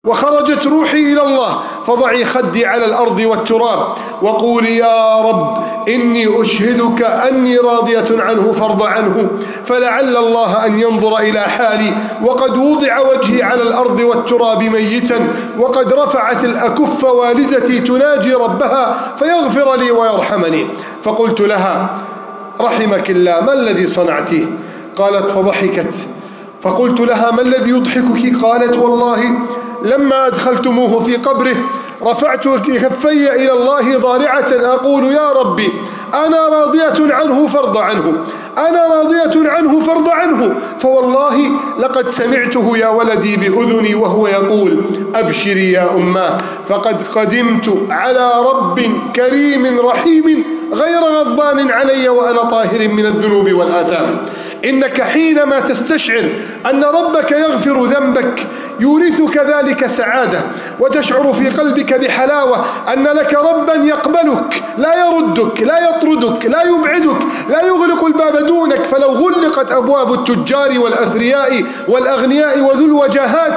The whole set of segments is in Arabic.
وخرجت روحي إلى الله فضعي خدي على الأرض والتراب وقولي يا رب إني أشهدك أني راضية عنه فارض عنه، فلعل الله أن ينظر إلى حالي وقد وضع وجهي على الأرض والتراب ميتا، وقد رفعت الأكف والدتي تناجي ربها فيغفر لي ويرحمني. فقلت لها رحمك الله ما الذي صنعته؟ قالت فضحكت. فقلت لها ما الذي يضحكك؟ قالت والله لما أدخلتموه في قبره رفعت كفي إلى الله ضارعة أقول يا ربي أنا راضية عنه فارض عنه، أنا راضية عنه فارض عنه. فوالله لقد سمعته يا ولدي بأذني وهو يقول أبشري يا أماه فقد قدمت على رب كريم رحيم غير غضبان علي وأنا طاهر من الذنوب والآثام. إنك حينما تستشعر أن ربك يغفر ذنبك يورثك ذلك سعادة، وتشعر في قلبك بحلاوة أن لك ربا يقبلك لا يردك لا يطردك لا يبعدك لا يغلق الباب دونك. فلو غلقت أبواب التجار والأثرياء والأغنياء وذو الوجاهات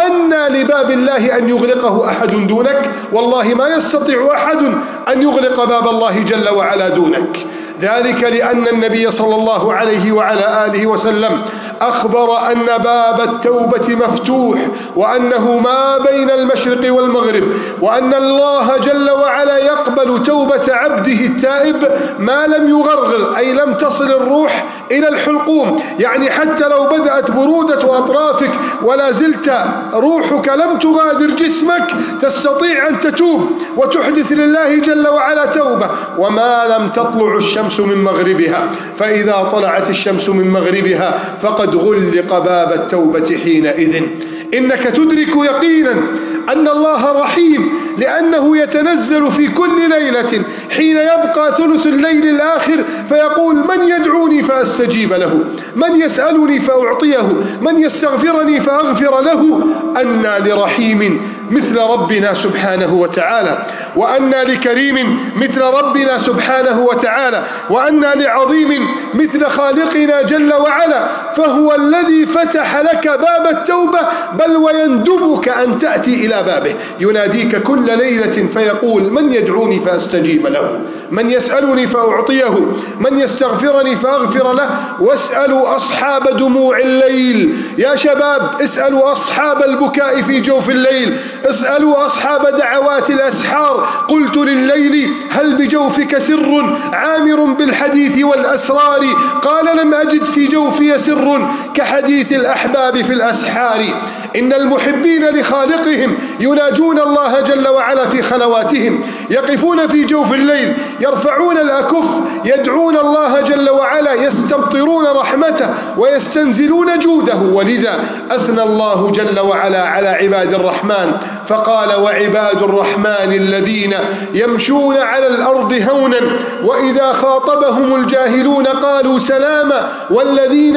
أن لباب الله أن يغلقه أحد دونك؟ والله ما يستطيع أحد أن يغلق باب الله جل وعلا دونك. ذلك لأن النبي صلى الله عليه وعلى آله وسلم أخبر أن باب التوبة مفتوح، وأنه ما بين المشرق والمغرب، وأن الله جل وعلا يقبل توبة عبده التائب ما لم يغرغر، أي لم تصل الروح إلى الحلقوم. يعني حتى لو بدأت برودة أطرافك ولا زلت روحك لم تغادر جسمك تستطيع أن تتوب وتحدث لله جل وعلا توبة، وما لم تطلع الشمس من مغربها. فإذا طلعت الشمس من مغربها فقد غلق باب التوبة حينئذ. إنك تدرك يقينا أن الله رحيم، لأنه يتنزل في كل ليلة حين يبقى ثلث الليل الآخر فيقول من يدعوني فأستجيب له، من يسألني فأعطيه، من يستغفرني فأغفر له. أنى لرحيم مثل ربنا سبحانه وتعالى، وأنى لكريم مثل ربنا سبحانه وتعالى، وأنى لعظيم مثل خالقنا جل وعلا. فهو الذي فتح لك باب التوبة، بل ويندبك أن تأتي إلى بابه، يناديك كل ليلة فيقول من يدعوني فأستجيب له، من يسألني فأعطيه، من يستغفرني فأغفر له. واسألوا أصحاب دموع الليل يا شباب، اسألوا أصحاب البكاء في جوف الليل، اسألوا أصحاب دعوات الأسحار. قلت لليل هل بجوفك سر عامر بالحديث والأسرار؟ قال لم أجد في جوفي سر كحديث الأحباب في الأسحار. إن المحبين لخالقهم يناجون الله جل وعلا في خلواتهم، يقفون في جوف الليل يرفعون الأكف يدعون الله جل وعلا، يستمطرون رحمته ويستنزلون جوده. ولذا أثنى الله جل وعلا على عباد الرحمن فقال وعباد الرحمن الذين يمشون على الأرض هونا وإذا خاطبهم الجاهلون قالوا سلاما والذين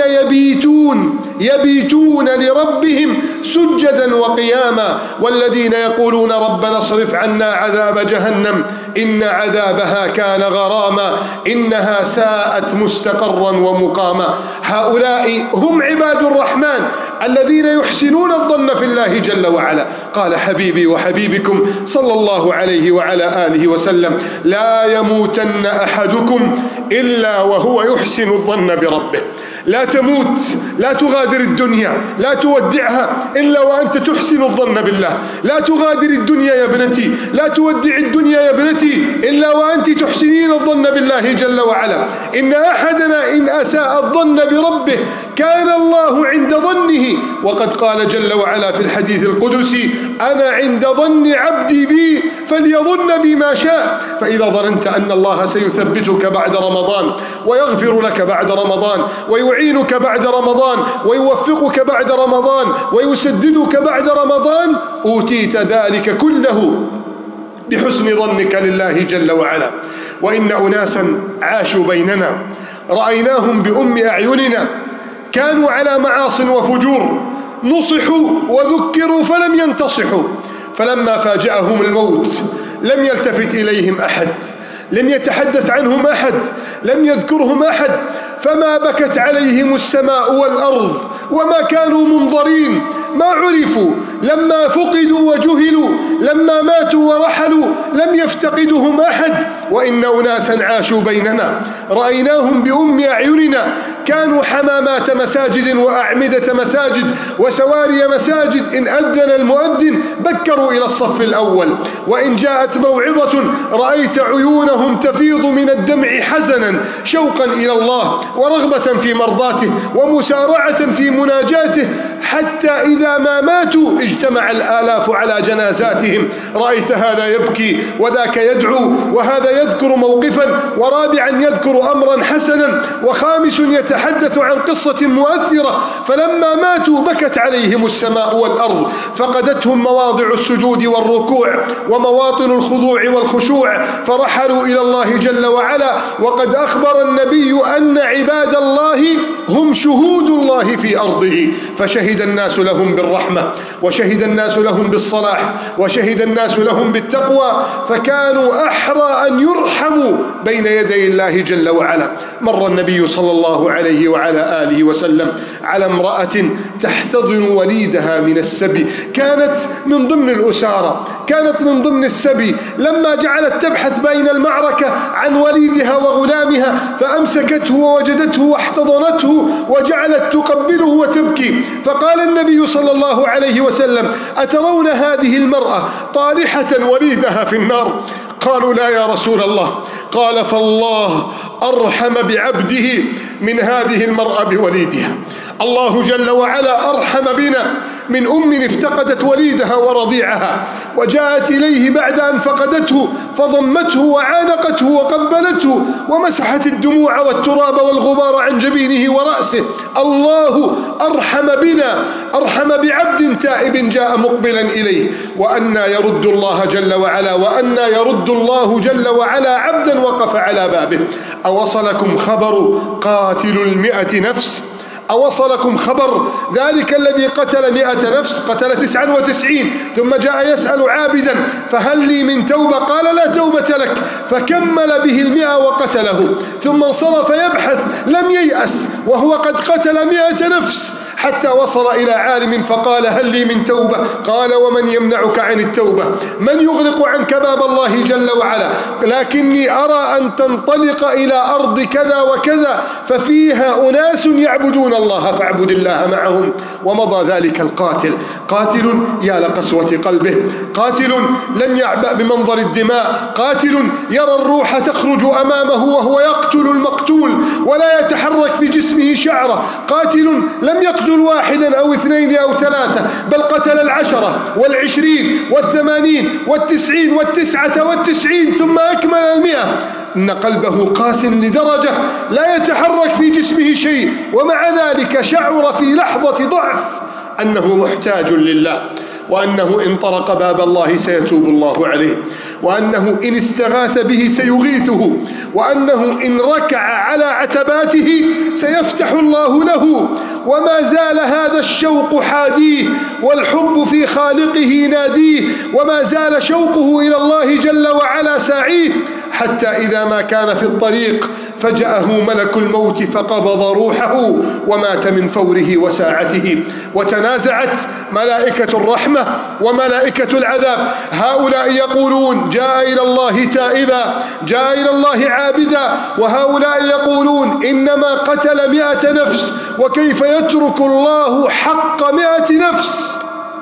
يبيتون لربهم سجدا وقياما والذين يقولون ربنا اصرف عنا عذاب جهنم إن عذابها كان غراما إنها ساءت مستقرا ومقاما. هؤلاء هم عباد الرحمن الذين يحسنون الظن في الله جل وعلا. قال حبيبي وحبيبكم صلى الله عليه وعلى آله وسلم لا يموتن أحدكم إلا وهو يحسن الظن بربه. لا تموت، لا تغادر الدنيا، لا تودعها إلا وأنت تحسن الظن بالله. لا تغادر الدنيا يا ابنتي، لا تودع الدنيا يا ابنتي إلا وأنت تحسنين الظن بالله جل وعلا. إن أحدنا إن أساء الظن بربه كان الله عند ظنه، وقد قال جل وعلا في الحديث القدسي أنا عند ظن عبدي بي فليظن بي ما شاء. فإذا ظننت أن الله سيثبتك بعد رمضان ويغفر لك بعد رمضان ويعينك بعد رمضان ويوفقك بعد رمضان ويسددك بعد رمضان أوتيت ذلك كله بحسن ظنك لله جل وعلا. وإن أناسا عاشوا بيننا رأيناهم بأم أعيننا كانوا على معاص وفجور، نصحوا وذكروا فلم ينتصحوا، فلما فاجأهم الموت لم يلتفت إليهم أحد، لم يتحدث عنهم أحد، لم يذكرهم أحد، فما بكت عليهم السماء والأرض وما كانوا منظرين ما عرفوا، لما فقدوا وجهلوا، لما ماتوا ورحلوا لم يفتقدهم أحد. وإن أناسا عاشوا بيننا رأيناهم بأم أعيننا، كانوا حمامات مساجد وأعمدة مساجد وسواري مساجد، إن أذن المؤذن بكروا إلى الصف الأول، وإن جاءت موعظة رأيت عيونهم تفيض من الدمع حزنا شوقا إلى الله ورغبة في مرضاته ومسارعة في مناجاته، حتى إذا ما ماتوا اجتمع الآلاف على جنازاتهم. رأيت هذا يبكي وذاك يدعو، وهذا يذكر موقفا، ورابعا يذكر أمرا حسنا، وخامس يتحدث عن قصة مؤثرة. فلما ماتوا بكت عليهم السماء والأرض، فقدتهم مواضع السجود والركوع ومواطن الخضوع والخشوع، فرحلوا إلى الله جل وعلا. وقد أخبر النبي أن عباد الله هم شهود الله في أرضه، فشهد الناس لهم بالرحمة، وشهد الناس لهم بالصلاح، وشهد الناس لهم بالتقوى، فكانوا أحرى أن يرحموا بين يدي الله جل وعلا. مر النبي صلى الله عليه وعلى آله وسلم على امرأة تحتضن وليدها من السبي، كانت من ضمن الأسارة، كانت من ضمن السبي، لما جعلت تبحث بين المعركة عن وليدها وغلامها فأمسكته ووجدته واحتضنته وجعلت تقبله وتبكي. فقال النبي صلى الله عليه وسلم: أترون هذه المرأة طارحة وليدها في النار؟ قالوا: لا يا رسول الله. قال: فالله أرحم بعبده من هذه المرأة بوليدها. الله جل وعلا أرحم بنا من أم افتقدت وليدها ورضيعها، وجاءت إليه بعد أن فقدته فضمته وعانقته وقبلته ومسحت الدموع والتراب والغبار عن جبينه ورأسه. الله أرحم بنا، أرحم بعبد تائب جاء مقبلا إليه. وأنا يرد الله جل وعلا، وأنا يرد الله جل وعلا عبدا وقف على بابه. أوصلكم خبر قاتل 100 نفس؟ أوصلكم خبر ذلك الذي قتل 100 نفس؟ قتل 99 ثم جاء يسأل عابدا: فهل لي من توبة؟ قال: لا توبة لك، فكمل به 100 وقتله، ثم انصرف يبحث، لم ييأس وهو قد قتل 100 نفس، حتى وصل إلى عالم فقال: هل لي من توبة؟ قال: ومن يمنعك عن التوبة؟ من يغلق عنك باب الله جل وعلا؟ لكني أرى أن تنطلق إلى أرض كذا وكذا ففيها أناس يعبدون الله فاعبد الله معهم. ومضى ذلك القاتل، قاتل يا لقسوة قلبه، قاتل لم يعبأ بمنظر الدماء، قاتل يرى الروح تخرج أمامه وهو يقتل المقتول ولا يتحرك بجسمه شعرة، قاتل لم يقتل 1 أو 2 أو 3، بل قتل 10 و20 و80 و90 و99 ثم أكمل 100. إن قلبه قاس لدرجة لا يتحرك في جسمه شيء، ومع ذلك شعر في لحظة ضعف أنه محتاج لله، وأنه إن طرق باب الله سيتوب الله عليه، وأنه إن استغاث به سيغيثه، وأنه إن ركع على عتباته سيفتح الله له. وما زال هذا الشوق حاديه، والحب في خالقه ناديه، وما زال شوقه إلى الله جل وعلا ساعيه، حتى إذا ما كان في الطريق فجأه ملك الموت فقبض روحه ومات من فوره وساعته. وتنازعت ملائكة الرحمة وملائكة العذاب، هؤلاء يقولون: جاء إلى الله تائبا، جاء إلى الله عابدا، وهؤلاء يقولون: إنما قتل 100 نفس، وكيف يترك الله حق 100 نفس؟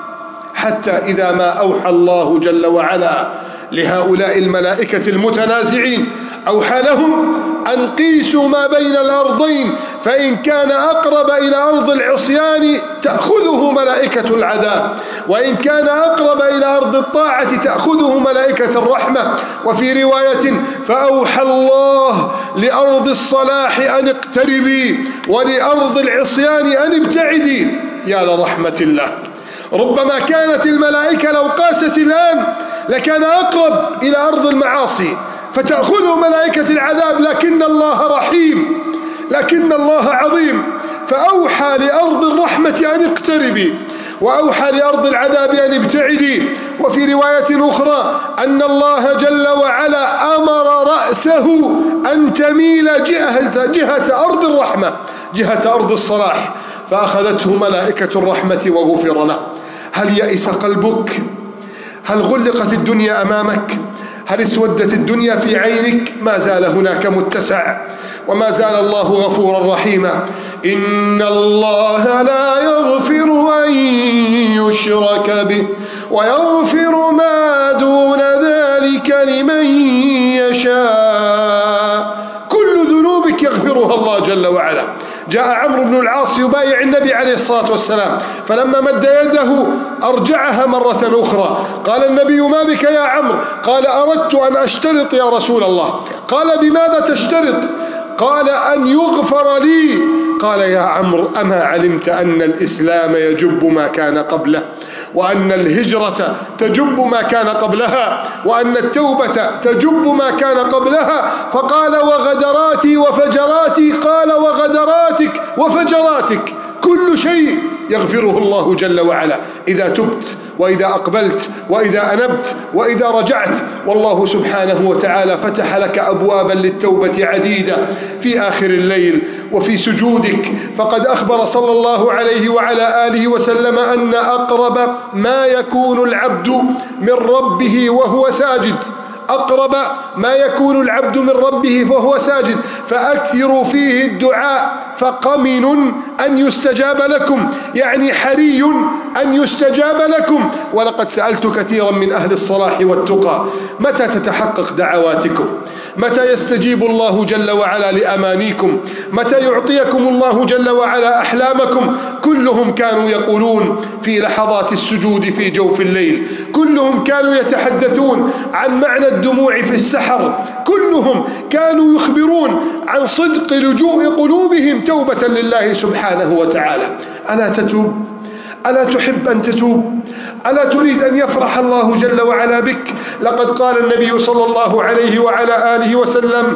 حتى إذا ما أوحى الله جل وعلا لهؤلاء الملائكة المتنازعين أوحى لهم أن قيسوا ما بين الأرضين، فإن كان أقرب إلى أرض العصيان تأخذه ملائكة العذاب، وإن كان أقرب إلى أرض الطاعة تأخذه ملائكة الرحمة. وفي رواية: فأوحى الله لأرض الصلاح أن اقتربي ولأرض العصيان أن ابتعدي. يا لرحمة الله! ربما كانت الملائكة لو قاست الآن لكان أقرب إلى أرض المعاصي فتأخذه ملائكة العذاب، لكن الله رحيم، لكن الله عظيم، فأوحى لأرض الرحمة أن اقتربي، وأوحى لأرض العذاب أن ابتعدي. وفي رواية أخرى أن الله جل وعلا أمر رأسه أن تميل جهة أرض الرحمة، جهة أرض الصلاح، فأخذته ملائكة الرحمة وغفر له. هل يئس قلبك؟ هل غلقت الدنيا أمامك؟ هل اسودت الدنيا في عينك؟ ما زال هناك متسع، وما زال الله غفورا رحيما. إن الله لا يغفر أن يشرك به ويغفر ما دون ذلك لمن يشاء. كل ذنوبك يغفرها الله جل وعلا. جاء عمرو بن العاص يبايع النبي عليه الصلاة والسلام، فلما مد يده أرجعها مرة أخرى. قال النبي: ما بك يا عمرو؟ قال: أردت أن أشترط يا رسول الله. قال: بماذا تشترط؟ قال: أن يغفر لي. قال: يا عمرو، أما علمت أن الإسلام يجب ما كان قبله، وأن الهجرة تجب ما كان قبلها، وأن التوبة تجب ما كان قبلها؟ فقال: وغدراتي وفجراتي. قال: وغدراتك وفجراتك كل شيء يغفره الله جل وعلا إذا تبت، وإذا أقبلت، وإذا أنبت، وإذا رجعت. والله سبحانه وتعالى فتح لك أبوابا للتوبة عديدة في آخر الليل وفي سجودك. فقد أخبر صلى الله عليه وعلى آله وسلم أن أقرب ما يكون العبد من ربه وهو ساجد، أقرب ما يكون العبد من ربه فهو ساجد، فأكثروا فيه الدعاء فقمن أن يستجاب لكم، يعني حري أن يستجاب لكم. ولقد سألت كثيرا من أهل الصلاح والتقى: متى تتحقق دعواتكم؟ متى يستجيب الله جل وعلا لأمانيكم؟ متى يعطيكم الله جل وعلا أحلامكم؟ كلهم كانوا يقولون في لحظات السجود في جوف الليل، كلهم كانوا يتحدثون عن معنى الدموع في السحر، كلهم كانوا يخبرون عن صدق لجوء قلوبهم توبة لله سبحانه وتعالى. ألا تتوب؟ ألا تحب أن تتوب؟ ألا تريد أن يفرح الله جل وعلا بك؟ لقد قال النبي صلى الله عليه وعلى آله وسلم: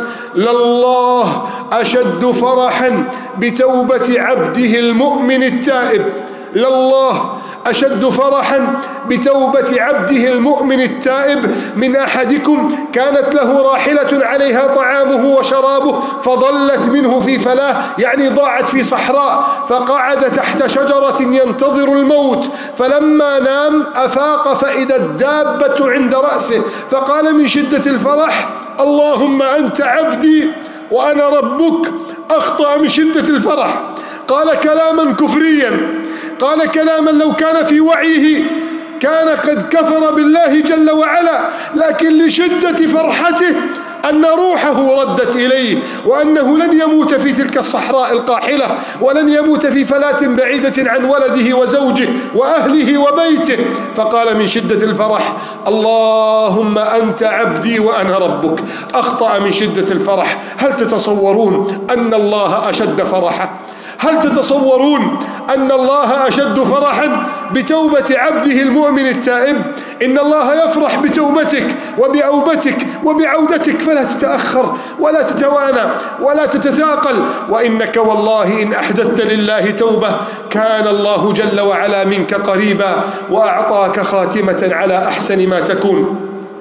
لله أشد فرحا بتوبة عبده المؤمن التائب. لله أشد فرحا بتوبة عبده المؤمن التائب من أحدكم كانت له راحلة عليها طعامه وشرابه فضلت منه في فلاة، يعني ضاعت في صحراء، فقعد تحت شجرة ينتظر الموت، فلما نام أفاق فإذا الدابة عند رأسه، فقال من شدة الفرح: اللهم أنت عبدي وأنا ربك. أخطأ من شدة الفرح، قال كلاما كفريا، قال كلاما لو كان في وعيه كان قد كفر بالله جل وعلا، لكن لشدة فرحته أن روحه ردت إليه، وأنه لن يموت في تلك الصحراء القاحلة، ولن يموت في فلاة بعيدة عن ولده وزوجه وأهله وبيته، فقال من شدة الفرح: اللهم أنت عبدي وأنا ربك. أخطأ من شدة الفرح. هل تتصورون أن الله أشد فرحا؟ هل تتصورون أن الله أشد فرحا بتوبة عبده المؤمن التائب؟ إن الله يفرح بتوبتك وبأوبتك وبعودتك، فلا تتأخر ولا تتوانى ولا تتثاقل. وإنك والله إن أحدثت لله توبة كان الله جل وعلا منك قريبا وأعطاك خاتمة على أحسن ما تكون.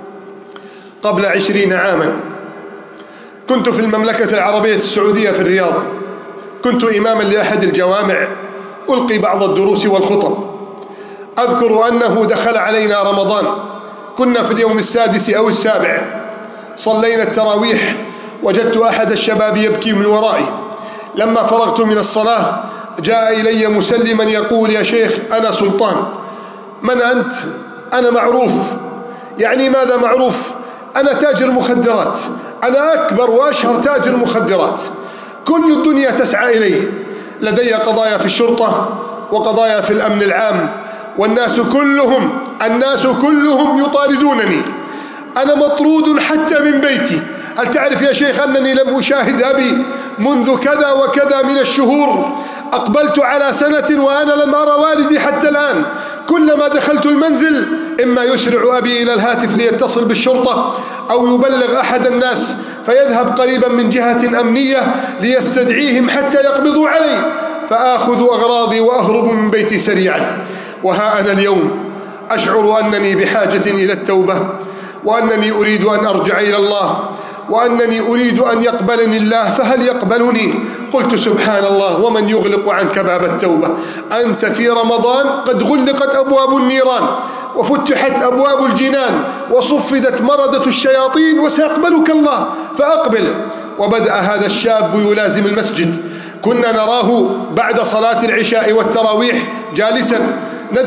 قبل 20 عاما كنت في المملكة العربية السعودية في الرياض، كنت إماما لأحد الجوامع ألقي بعض الدروس والخطب. أذكر أنه دخل علينا رمضان، كنا في اليوم 6 أو 7، صلينا التراويح، وجدت أحد الشباب يبكي من ورائي. لما فرغت من الصلاة جاء إلي مسلما يقول: يا شيخ أنا سلطان. من أنت؟ أنا معروف. يعني ماذا معروف؟ أنا تاجر مخدرات، أنا أكبر وأشهر تاجر مخدرات، كل الدنيا تسعى إليه، لدي قضايا في الشرطة وقضايا في الأمن العام، والناس كلهم يطاردونني، أنا مطرود حتى من بيتي. هل تعرف يا شيخ أنني لم أشاهد أبي منذ كذا وكذا من الشهور؟ أقبلت على سنة وأنا لم أرى والدي حتى الآن. كلما دخلت المنزل إما يسرع أبي إلى الهاتف ليتصل بالشرطة أو يبلغ أحد الناس فيذهب قريبا من جهة أمنية ليستدعيهم حتى يقبضوا علي، فآخذ أغراضي وأهرب من بيتي سريعا. وها أنا اليوم أشعر أنني بحاجة إلى التوبة، وأنني أريد أن أرجع إلى الله، وأنني أريد أن يقبلني الله. فهل يقبلني؟ قلت سبحان الله، ومن يغلق عنك باب التوبة؟ أنت في رمضان قد غلقت أبواب النيران وفتحت أبواب الجنان وصفدت مردة الشياطين وسيقبلك الله، فأقبل. وبدأ هذا الشاب يلازم المسجد. كنا نراه بعد صلاة العشاء والتراويح جالسا،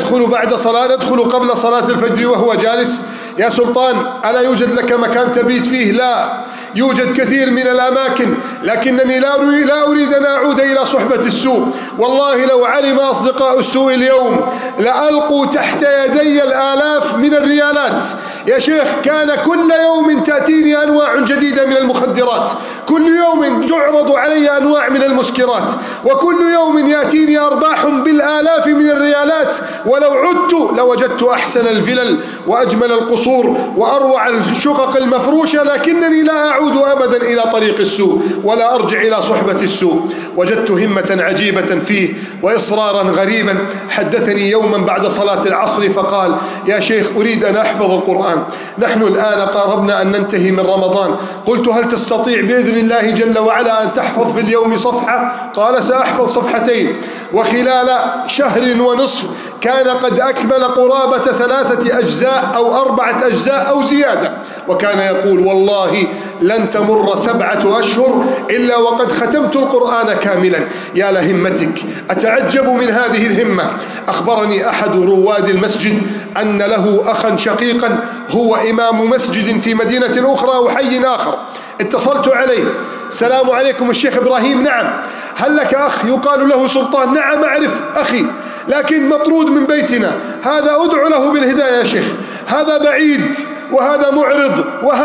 ندخل قبل صلاة الفجر وهو جالس. يا سلطان، ألا يوجد لك مكان تبيت فيه؟ لا، يوجد كثير من الأماكن، لكنني لا أريد أن أعود إلى صحبة السوء. والله لو علم أصدقاء السوء اليوم لألقوا تحت يدي الآلاف من الريالات. يا شيخ، كان كل يوم تأتيني أنواع جديدة من المخدرات، كل يوم تعرض علي أنواع من المسكرات، وكل يوم يأتيني أرباح بالآلاف من الريالات، ولو عدت لوجدت أحسن الفلل وأجمل القصور وأروع الشقق المفروشة، لكنني لا أعود أبدا إلى طريق السوء ولا أرجع إلى صحبة السوء. وجدت همة عجيبة فيه وإصرارا غريبا. حدثني يوما بعد صلاة العصر فقال: يا شيخ، أريد أن أحفظ القرآن، نحن الآن قاربنا أن ننتهي من رمضان. قلت: هل تستطيع بإذن الله جل وعلا أن تحفظ في اليوم صفحة؟ قال: سأحفظ صفحتين. وخلال شهر ونصف كان قد أكمل قرابة 3 أجزاء أو 4 أجزاء أو زيادة، وكان يقول: والله لن تمر 7 أشهر إلا وقد ختمت القرآن كاملا. يا لهمتك، أتعجب من هذه الهمة. أخبرني أحد رواد المسجد أن له أخا شقيقا هو إمام مسجد في مدينة أخرى وحي آخر. اتصلت عليه: السلام عليكم الشيخ إبراهيم. نعم. هل لك أخ يقال له سلطان؟ نعم أعرف أخي، لكن مطرود من بيتنا. هذا أدعو له بالهداية يا شيخ، هذا بعيد وهذا معرض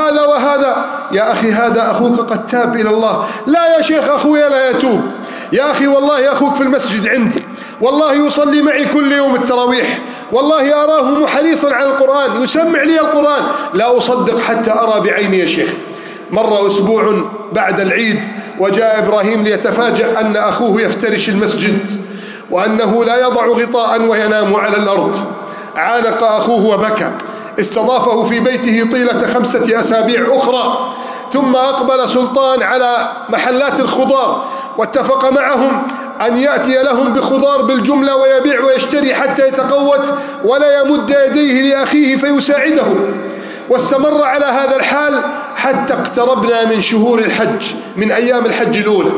وهذا. يا أخي، هذا أخوك قد تاب إلى الله. لا يا شيخ، أخوي لا يتوب. يا أخي، والله أخوك في المسجد عندي، والله يصلي معي كل يوم التراويح، والله أراه حريصا على القرآن، يسمع لي القرآن. لا أصدق حتى أرى بعيني يا شيخ. مر أسبوع بعد العيد وجاء إبراهيم ليتفاجأ أن أخوه يفترش المسجد وأنه لا يضع غطاء وينام على الأرض. عانق أخوه وبكى. استضافه في بيته طيلة 5 أسابيع أخرى، ثم أقبل سلطان على محلات الخضار واتفق معهم أن يأتي لهم بخضار بالجملة ويبيع ويشتري حتى يتقوت ولا يمد يديه لأخيه فيساعده. واستمر على هذا الحال حتى اقتربنا من شهور الحج، من أيام الحج الأولى.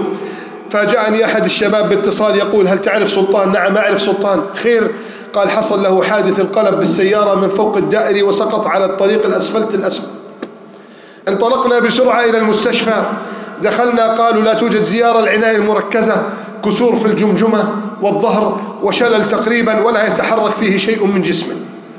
فجاءني أحد الشباب باتصال يقول: هل تعرف سلطان؟ نعم أعرف سلطان. خير؟ قال: حصل له حادث، انقلب بالسيارة من فوق الدائري وسقط على الطريق الأسفلت الأسفل. انطلقنا بسرعة إلى المستشفى. دخلنا، قالوا: لا توجد زيارة العناية المركزة، كسور في الجمجمة والظهر وشلل تقريبا ولا يتحرك فيه شيء من جسمه.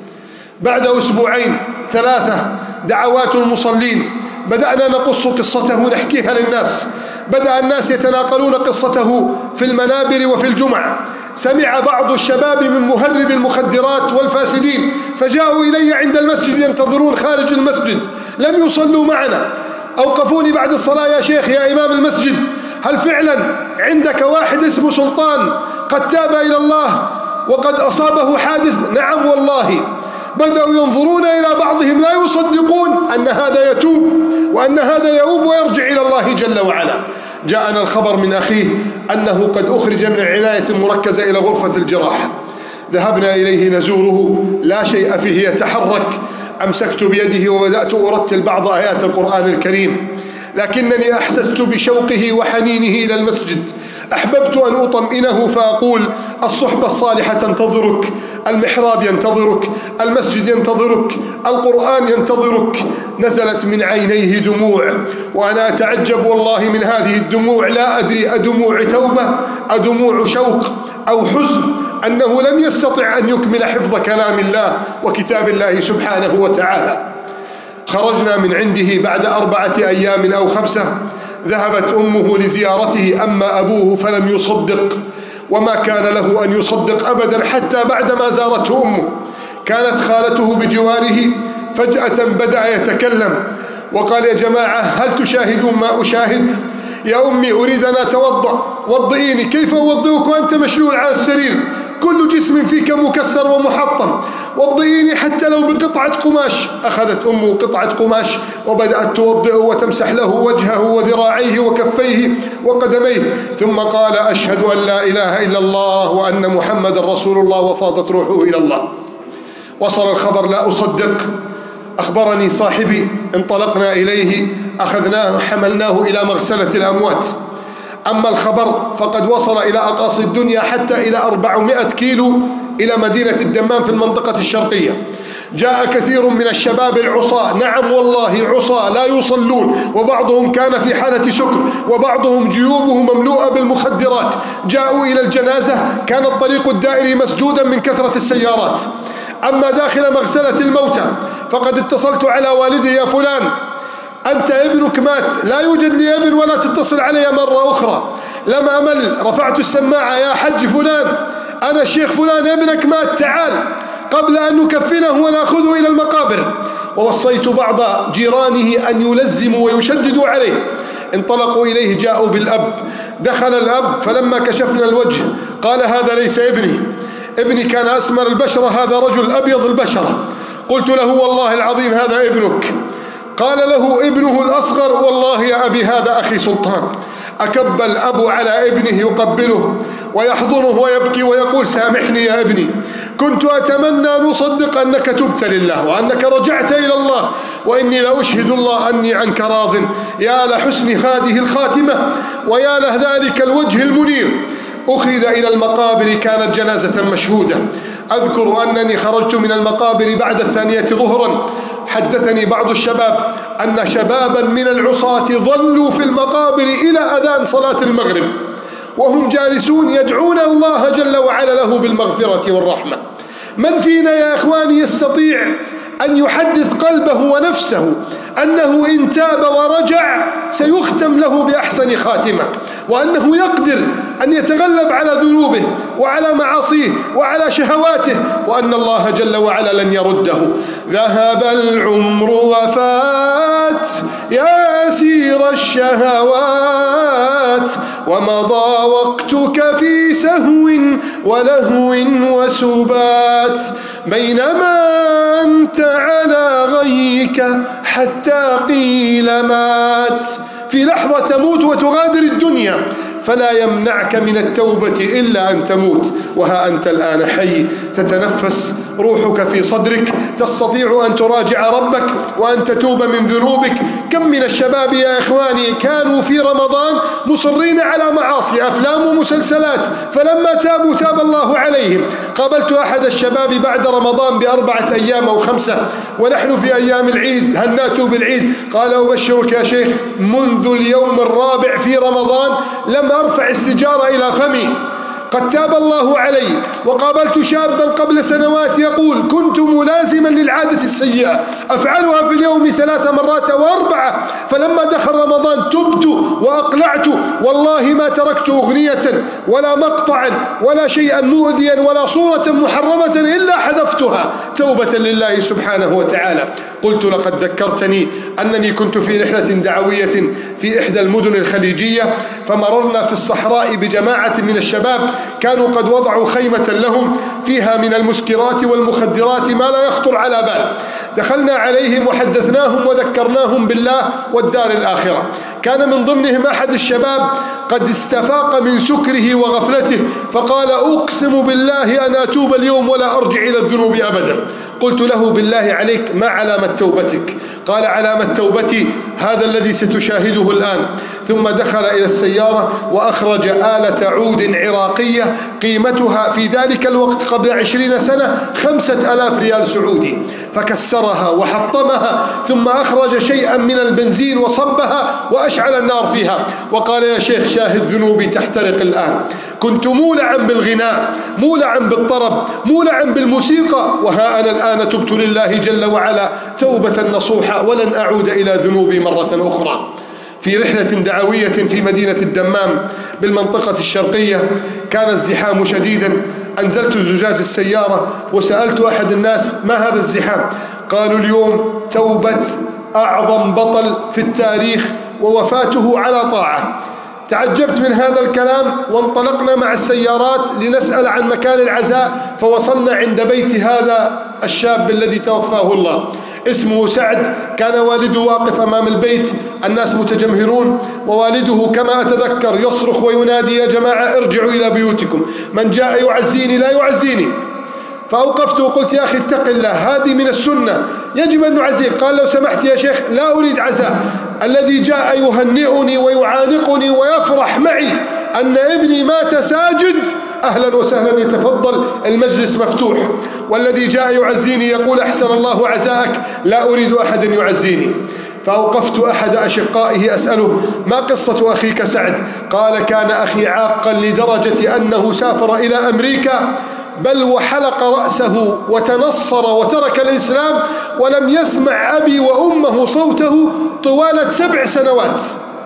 بعد 2 3 دعوات المصلين، بدأنا نقص قصته ونحكيها للناس. بدأ الناس يتناقلون قصته في المنابر وفي الجمع. سمع بعض الشباب من مهرب المخدرات والفاسدين فجاءوا إلي عند المسجد ينتظرون خارج المسجد، لم يصلوا معنا. أوقفوني بعد الصلاة: يا شيخ، يا إمام المسجد، هل فعلا عندك واحد اسمه سلطان قد تاب إلى الله وقد أصابه حادث؟ نعم والله. بدأوا ينظرون إلى بعضهم لا يصدقون أن هذا يتوب وأن هذا يؤوب ويرجع إلى الله جل وعلا. جاءنا الخبر من أخيه أنه قد أخرج من العناية المركزة إلى غرفة الجراحة. ذهبنا إليه نزوره، لا شيء فيه يتحرك. أمسكت بيده وبدأت أرتل بعض آيات القرآن الكريم، لكنني أحسست بشوقه وحنينه إلى المسجد. أحببت أن أطمئنه فأقول: الصحبة الصالحة تنتظرك، المحراب ينتظرك، المسجد ينتظرك، القرآن ينتظرك. نزلت من عينيه دموع، وأنا أتعجب والله من هذه الدموع. لا أدري أدموع توبة، أدموع شوق أو حزن، أنه لم يستطع أن يكمل حفظ كلام الله وكتاب الله سبحانه وتعالى. خرجنا من عنده بعد 4 أيام أو 5. ذهبت أمه لزيارته، أما أبوه فلم يصدق، وما كان له أن يصدق أبدا حتى بعدما زارته أمه. كانت خالته بجواره، فجأة بدأ يتكلم وقال: يا جماعة، هل تشاهدون ما أشاهد؟ يا أمي، أريد أن أتوضأ، وضئيني. كيف أوضئك وأنت مشلول على السرير؟ كل جسم فيك مكسر ومحطم. وضئيني حتى لو بقطعة قماش. أخذت أمه قطعة قماش وبدأت توضئه وتمسح له وجهه وذراعيه وكفيه وقدميه، ثم قال: أشهد أن لا إله إلا الله وأن محمد رسول الله، وفاضت روحه إلى الله. وصل الخبر لا أصدق، أخبرني صاحبي، انطلقنا إليه، أخذناه حملناه إلى مغسلة الأموات. أما الخبر فقد وصل إلى أقاصي الدنيا، حتى إلى 400 كيلو إلى مدينة الدمام في المنطقة الشرقية. جاء كثير من الشباب العصاة، نعم والله عصاة لا يصلون، وبعضهم كان في حالة سكر، وبعضهم جيوبه مملوءة بالمخدرات. جاءوا إلى الجنازة، كان الطريق الدائري مسدودا من كثرة السيارات. أما داخل مغسلة الموتى فقد اتصلت على والدي: يا فلان أنت ابنك مات، لا يوجد لي ابن ولا تتصل علي مرة أخرى. لم أمل، رفعت السماعة: يا حج فلان، أنا الشيخ فلان، ابنك مات، تعال قبل أن نكفنه ونأخذه إلى المقابر. ووصيت بعض جيرانه أن يلزموا ويشددوا عليه. انطلقوا إليه، جاءوا بالأب. دخل الأب، فلما كشفنا الوجه قال: هذا ليس ابني كان أسمر البشرة، هذا رجل أبيض البشرة. قلت له: والله العظيم هذا ابنك. قال له ابنه الأصغر: والله يا أبي هذا أخي سلطان. أكب الأب على ابنه يقبله ويحضنه ويبكي ويقول: سامحني يا ابني، كنت أتمنى أن أصدق أنك تبت لله وأنك رجعت إلى الله، وإني لأشهد الله أني عنك راض. يا لحسن هذه الخاتمة، ويا لذلك الوجه المنير. أخذ إلى المقابر، كانت جنازة مشهودة. أذكر أنني خرجت من المقابر بعد 2 ظهرا. حدثني بعض الشباب أن شبابا من العصاة ظلوا في المقابر إلى أذان صلاة المغرب، وهم جالسون يدعون الله جل وعلا له بالمغفرة والرحمة. من فينا يا إخواني يستطيع أن يحدث قلبه ونفسه أنه إن تاب ورجع سيختم له بأحسن خاتمة، وأنه يقدر أن يتغلب على ذنوبه وعلى معاصيه وعلى شهواته، وأن الله جل وعلا لن يرده؟ ذهب العمر وفات يا أسير الشهوات، ومضى وقتك في سهو ولهو وسبات، بينما أنت على غيك حتى قيل مات. في لحظة تموت وتغادر الدنيا، فلا يمنعك من التوبة إلا أن تموت. وها أنت الآن حي، تتنفس، روحك في صدرك، تستطيع أن تراجع ربك وأن تتوب من ذنوبك. كم من الشباب يا إخواني كانوا في رمضان مصرين على معاصي، أفلام ومسلسلات، فلما تابوا تاب الله عليهم. قابلت أحد الشباب بعد رمضان ب4 أيام أو 5، ونحن في أيام العيد، هل ناتوا بالعيد؟ قال: أبشرك يا شيخ، منذ اليوم الرابع في رمضان لم أرفع السجارة إلى فمي، قد تاب الله علي. وقابلت شابا قبل سنوات يقول: كنت ملازما للعادة السيئة، أفعلها في اليوم 3 مرات أو 4، فلما دخل رمضان تبت وأقلعت، والله ما تركت أغنية ولا مقطعا ولا شيئا مؤذيا ولا صورة محرمة إلا حذفتها توبة لله سبحانه وتعالى. قلت: لقد ذكرتني أنني كنت في رحلة دعوية في إحدى المدن الخليجية، فمررنا في الصحراء بجماعة من الشباب كانوا قد وضعوا خيمة لهم فيها من المسكرات والمخدرات ما لا يخطر على بال. دخلنا عليهم وحدثناهم وذكرناهم بالله والدار الآخرة. كان من ضمنهم أحد الشباب قد استفاق من سكره وغفلته، فقال: أقسم بالله أن أتوب اليوم ولا أرجع إلى الذنوب أبدا. قلت له: بالله عليك ما علامة توبتك؟ قال: علامة توبتي هذا الذي ستشاهده الآن. ثم دخل إلى السيارة وأخرج آلة عود عراقية قيمتها في ذلك الوقت قبل 20 سنة 5000 ريال سعودي، فكسرها وحطمها، ثم أخرج شيئا من البنزين وصبها وأشعل النار فيها، وقال: يا شيخ شاهد ذنوبي تحترق الآن. كنت مولعا بالغناء، مولعا بالطرب، مولعا بالموسيقى، وها أنا الآن تبت لله جل وعلا توبة نصوحة، ولن أعود إلى ذنوبي مرة أخرى. في رحلة دعوية في مدينة الدمام بالمنطقة الشرقية كان الزحام شديدا. أنزلت زجاج السيارة وسألت أحد الناس: ما هذا الزحام؟ قالوا: اليوم توبة أعظم بطل في التاريخ ووفاته على طاعة. تعجبت من هذا الكلام، وانطلقنا مع السيارات لنسأل عن مكان العزاء، فوصلنا عند بيت هذا الشاب الذي توفاه الله. اسمه سعد، كان والده واقف أمام البيت، الناس متجمهرون، ووالده كما أتذكر يصرخ وينادي: يا جماعة ارجعوا إلى بيوتكم، من جاء يعزيني لا يعزيني. فأوقفت وقلت: يا أخي اتق الله، هذه من السنة، يجب أن نعزيك. قال: لو سمحت يا شيخ لا أريد عزاء، الذي جاء يهنئني ويعانقني ويفرح معي أن ابني مات ساجد، أهلا وسهلا، يتفضل، المجلس مفتوح. والذي جاء يعزيني يقول: أحسن الله عزاءك، لا أريد أحد يعزيني. فأوقفت أحد أشقائه أسأله: ما قصة أخيك سعد؟ قال: كان أخي عاقا لدرجة أنه سافر إلى أمريكا، بل وحلق رأسه وتنصر وترك الإسلام، ولم يسمع أبي وأمه صوته طوال 7 سنوات.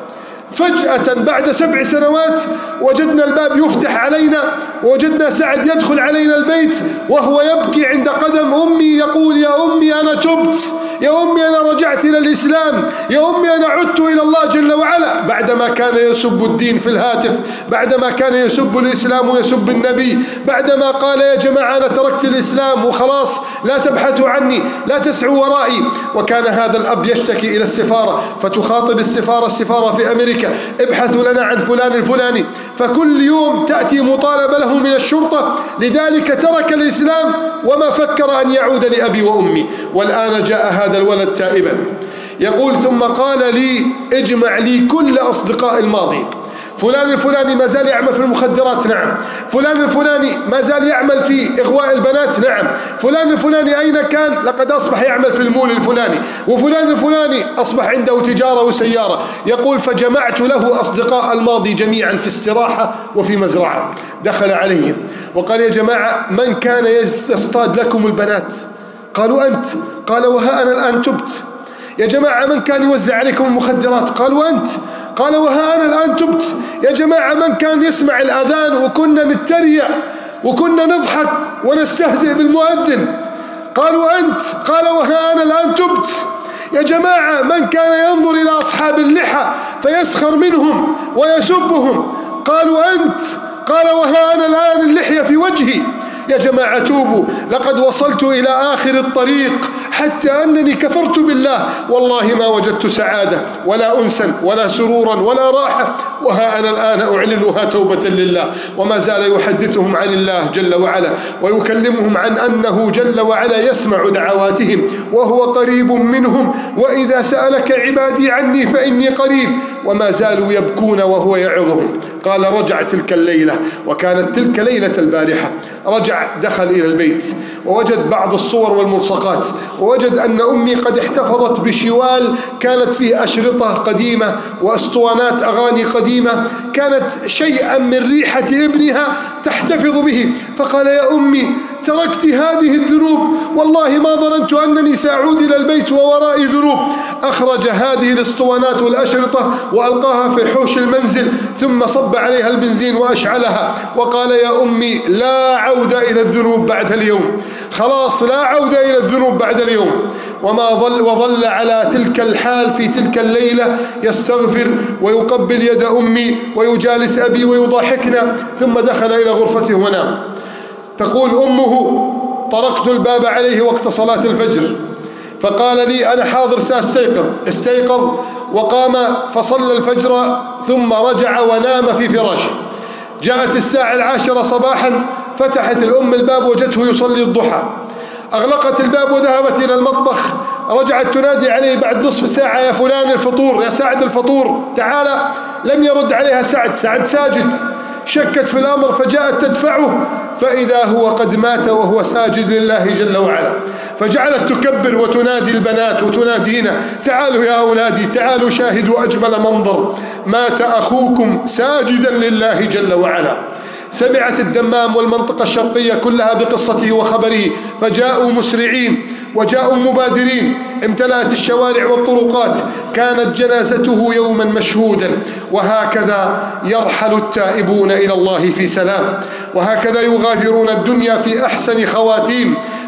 فجأة بعد 7 سنوات وجدنا الباب يفتح علينا، ووجدنا سعد يدخل علينا البيت وهو يبكي عند قدم أمي، يقول: يا أمي أنا تبت، يا أمي أنا رجعت إلى الإسلام، يا أمي أنا عدت إلى الله جل وعلا. بعدما كان يسب الدين في الهاتف، بعدما كان يسب الإسلام ويسب النبي، بعدما قال: يا جماعة أنا تركت الإسلام وخلاص، لا تبحثوا عني، لا تسعوا ورائي. وكان هذا الأب يشتكي إلى السفارة، فتخاطب السفارة في أمريكا: ابحثوا لنا عن فلان الفلاني. فكل يوم تأتي مطالبة له من الشرطة، لذلك ترك الإسلام وما فكر أن يعود لأبي وأمي. والآن جاء هذا الولد تائبا. يقول: ثم قال لي: اجمع لي كل أصدقاء الماضي، فلان الفلاني ما زال يعمل في المخدرات، نعم. فلان الفلاني ما زال يعمل في إغواء البنات، نعم. فلان الفلاني أين كان؟ لقد أصبح يعمل في المول الفلاني. وفلان الفلاني أصبح عنده تجارة وسيارة. يقول: فجمعت له أصدقاء الماضي جميعا في استراحة وفي مزرعة. دخل عليهم وقال: يا جماعة من كان يصطاد لكم البنات؟ قالوا: أنت. قال: وها أنا الآن تبت. يا جماعة من كان يوزع عليكم المخدرات؟ قالوا: أنت. قال: وها أنا الآن تبت. يا جماعة من كان يسمع الأذان وكنا نتريق وكنا نضحك ونستهزئ بالمؤذن؟ قالوا: أنت. قال: وها أنا الآن تبت. يا جماعة من كان ينظر إلى أصحاب اللحى فيسخر منهم ويسبهم؟ قالوا: أنت. قال: وها أنا الآن اللحية في وجهي. يا جماعة توبوا، لقد وصلت إلى آخر الطريق حتى أنني كفرت بالله، والله ما وجدت سعادة ولا أنسا ولا سرورا ولا راحة، وها أنا الآن أعلنها توبة لله. وما زال يحدثهم عن الله جل وعلا، ويكلمهم عن أنه جل وعلا يسمع دعواتهم وهو قريب منهم، وإذا سألك عبادي عني فإني قريب. وما زالوا يبكون وهو يعظهم. قال: رجع تلك الليلة، وكانت تلك ليلة البارحة، رجع دخل إلى البيت ووجد بعض الصور والملصقات، ووجد أن أمي قد احتفظت بشوال كانت فيه أشرطة قديمة وأسطوانات أغاني قديمة، كانت شيئا من ريحة ابنها تحتفظ به. فقال: يا أمي تركت هذه الذنوب، والله ما ظننت أنني سأعود إلى البيت وورائي ذنوب. أخرج هذه الاسطوانات والأشرطة وألقاها في حوش المنزل، ثم صب عليها البنزين وأشعلها، وقال: يا أمي لا عودة إلى الذنوب بعد اليوم، خلاص لا عودة إلى الذنوب بعد اليوم. وظل على تلك الحال في تلك الليلة يستغفر ويقبل يد أمي ويجالس أبي ويضاحكنا، ثم دخل إلى غرفته ونام. تقول أمه: طرقت الباب عليه وقت صلاة الفجر، فقال لي: أنا حاضر سأستيقظ. استيقظ وقام فصلى الفجر، ثم رجع ونام في فراشه. جاءت الساعة 10 صباحا، فتحت الأم الباب وجدته يصلي الضحى. أغلقت الباب وذهبت إلى المطبخ، رجعت تنادي عليه بعد نصف ساعة: يا فلان الفطور، يا سعد الفطور، تعال. لم يرد عليها سعد ساجد. شكت في الأمر فجاءت تدفعه، فإذا هو قد مات وهو ساجد لله جل وعلا. فجعلت تكبر وتنادي البنات وتنادينا: تعالوا يا أولادي، تعالوا شاهدوا أجمل منظر، مات أخوكم ساجدا لله جل وعلا. سمعت الدمام والمنطقة الشرقية كلها بقصته وخبره، فجاءوا مسرعين وجاءوا مبادرين، امتلأت الشوارع والطرقات، كانت جنازته يوما مشهودا. وهكذا يرحل التائبون إلى الله في سلام، وهكذا يغادرون الدنيا في أحسن خواتيم.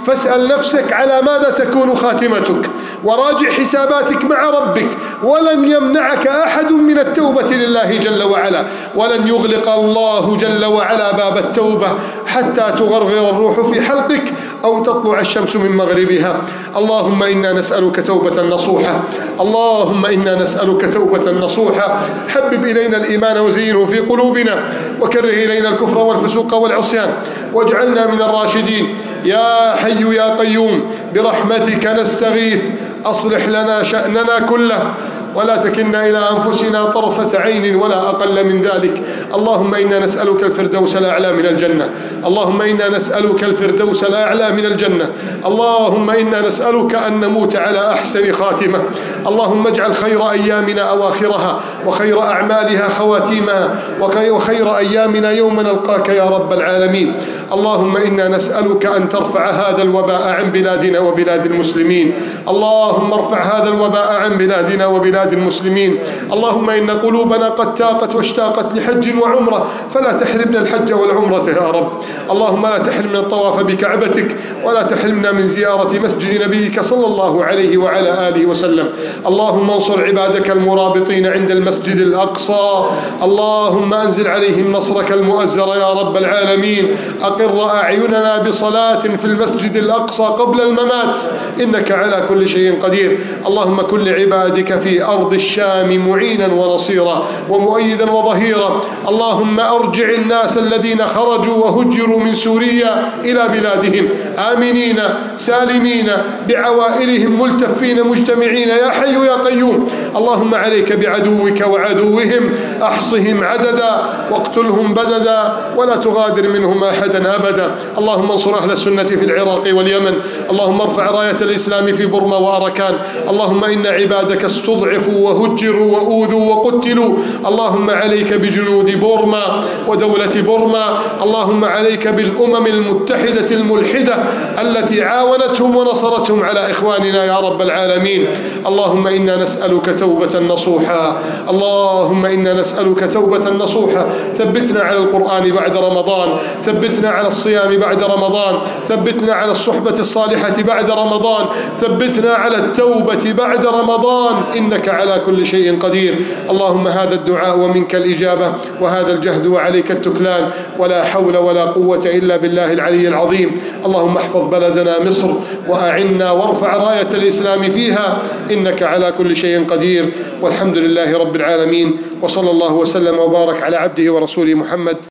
فاسأل نفسك على ماذا تكون خاتمتك، وراجع حساباتك مع ربك. ولن يمنعك أحد من التوبة لله جل وعلا، ولن يغلق الله جل وعلا باب التوبة حتى تغرغر الروح في حلقك أو تطلع الشمس من مغربها. اللهم إنا نسألك توبة نصوحة، اللهم إنا نسألك توبة نصوحة. حبب إلينا الإيمان وزينه في قلوبنا، وكره إلينا الكفر والفسوق والعصيان، واجعلنا من الراشدين. يا حي يا قيوم برحمتك نستغيث، أصلح لنا شأننا كله، ولا تكلنا إلى أنفسنا طرفة عين ولا أقل من ذلك. اللهم إنا نسألك الفردوس الأعلى من الجنة، اللهم إنا نسألك الفردوس الأعلى من الجنة. اللهم إنا نسألك أن نموت على أحسن خاتمة. اللهم اجعل خير أيامنا أواخرها، وخير أعمالها خواتيمها، وخير أيامنا يوم نلقاك يا رب العالمين. اللهم إنا نسألك أن ترفع هذا الوباء عن بلادنا وبلاد المسلمين. اللهم ارفع هذا الوباء عن بلادنا وبلاد المسلمين. اللهم إن قلوبنا قد تاقت واشتاقت لحج وعمرة، فلا تحرمنا الحج والعمرة يا رب. اللهم لا تحرمنا الطواف بكعبتك، ولا تحرمنا من زيارة مسجد نبيك صلى الله عليه وعلى آله وسلم. اللهم انصر عبادك المرابطين عند المسجد الأقصى. اللهم أنزل عليهم نصرك المؤزر يا رب العالمين. أقر أعيننا بصلاة في المسجد الأقصى قبل الممات، إنك على كل شيء قدير. اللهم كن لعبادك في أرض الشام معينا ونصيرا ومؤيدا وظهيرا. اللهم أرجع الناس الذين خرجوا وهجروا من سوريا إلى بلادهم آمنين سالمين بعوائلهم ملتفين مجتمعين يا حي يا قيوم. اللهم عليك بعدوك وعدوهم، أحصهم عددا واقتلهم بددا ولا تغادر منهم أحدا أبدا. اللهم انصر أهل السنة في العراق واليمن. اللهم ارفع راية الإسلام في برما وأركان. اللهم إن عبادك استضعفوا وهجروا وأوذوا وقتلوا. اللهم عليك بجنود برما ودولة برما. اللهم عليك بالأمم المتحدة الملحدة التي عاونتهم ونصرتهم على إخواننا يا رب العالمين. اللهم إنا نسألك توبة نصوحا، اللهم إنا نسألك توبة نصوحا. ثبتنا على القرآن بعد رمضان، ثبتنا على الصيام بعد رمضان، ثبتنا على الصحبة الصالحة بعد رمضان، ثبتنا على التوبة بعد رمضان، إنك على كل شيء قدير. اللهم هذا الدعاء ومنك الإجابة، وهذا الجهد وعليك التكلان، ولا حول ولا قوة إلا بالله العلي العظيم. اللهم احفظ بلدنا مصر وأعنا وارفع راية الإسلام فيها، إنك على كل شيء قدير. والحمد لله رب العالمين، وصلى الله وسلم وبارك على عبده ورسوله محمد.